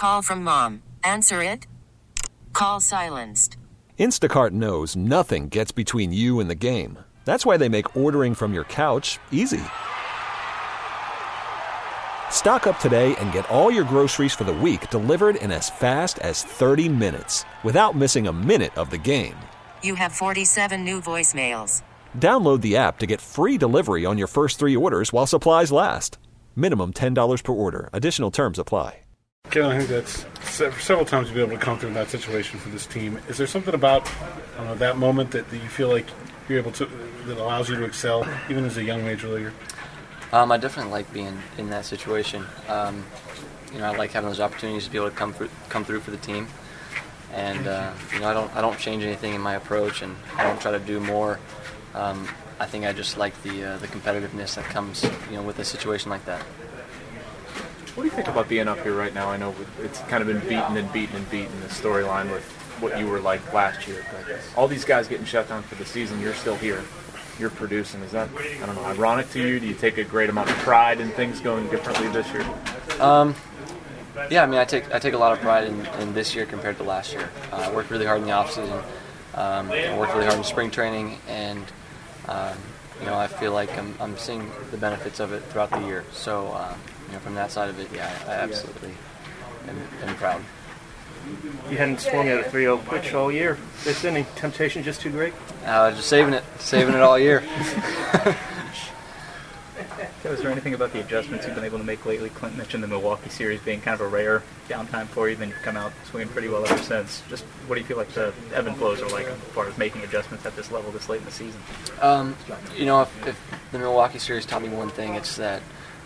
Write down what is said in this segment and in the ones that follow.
call from mom. Answer it. Call silenced. Instacart knows nothing gets between you and the game. That's why they make ordering from your couch easy. Stock up today and get all your groceries for the week delivered in as fast as 30 minutes without missing a minute of the game. You have 47 new voicemails. Download the app to get free delivery on your first 3 orders while supplies last. Minimum $10 per order. Additional terms apply. Kevin, I think that's several times to be able to come through that situation for this team. Is there something about that moment that you feel like you're able to, that allows you to excel, even as a young major leaguer? I definitely like being in that situation. I like having those opportunities to be able to come through for the team. And I don't change anything in my approach, and I don't try to do more. I think I just like the competitiveness that comes with a situation like that. What do you think about being up here right now? I know it's kind of been beaten, the storyline with what you were like last year. But all these guys getting shut down for the season, you're still here. You're producing. Is that, ironic to you? Do you take a great amount of pride in things going differently this year? Yeah, I take a lot of pride in this year compared to last year. I worked really hard in the offseason. I worked really hard in spring training, and I feel like I'm seeing the benefits of it throughout the year. So, from that side of it, yeah, I absolutely am proud. You hadn't swung at a 3-0 pitch all year. This inning, temptation just too great? Just saving it all year. Is there anything about the adjustments you've been able to make lately? Clint mentioned the Milwaukee series being kind of a rare downtime for you, then you've come out swinging pretty well ever since. Just what do you feel like the ebb and flows are like as far as making adjustments at this level this late in the season? If the Milwaukee series taught me one thing, it's that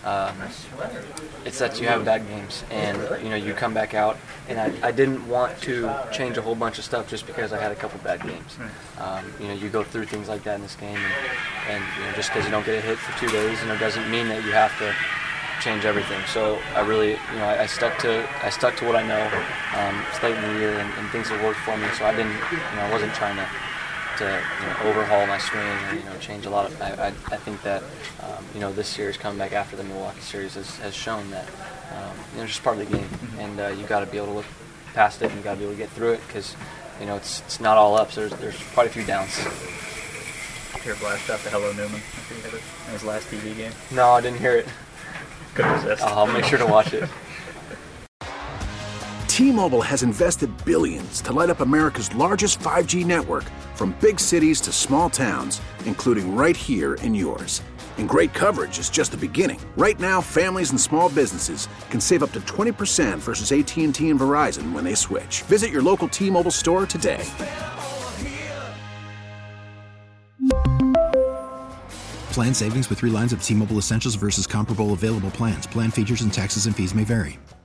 you have bad games, and you come back out, and I didn't want to change a whole bunch of stuff just because I had a couple bad games. You go through things like that in this game, and just because you don't get a hit for 2 days, doesn't mean that you have to change everything. So I really, I stuck to what I know. It's late in the year, and things have worked for me. So I didn't, I wasn't trying to overhaul my swing or change a lot of. I think that this series coming back after the Milwaukee series has shown that it's just part of the game, and you got to be able to look past it, and you got to be able to get through it because it's not all ups. There's quite a few downs. Hear a blast off to Hello Newman after he hit it in his last TV game? No, I didn't hear it. Couldn't resist. I'll make sure to watch it. T-Mobile has invested billions to light up America's largest 5G network, from big cities to small towns, including right here in yours. And great coverage is just the beginning. Right now, families and small businesses can save up to 20% versus AT&T and Verizon when they switch. Visit your local T-Mobile store today. Plan savings with 3 lines of T-Mobile Essentials versus comparable available plans. Plan features and taxes and fees may vary.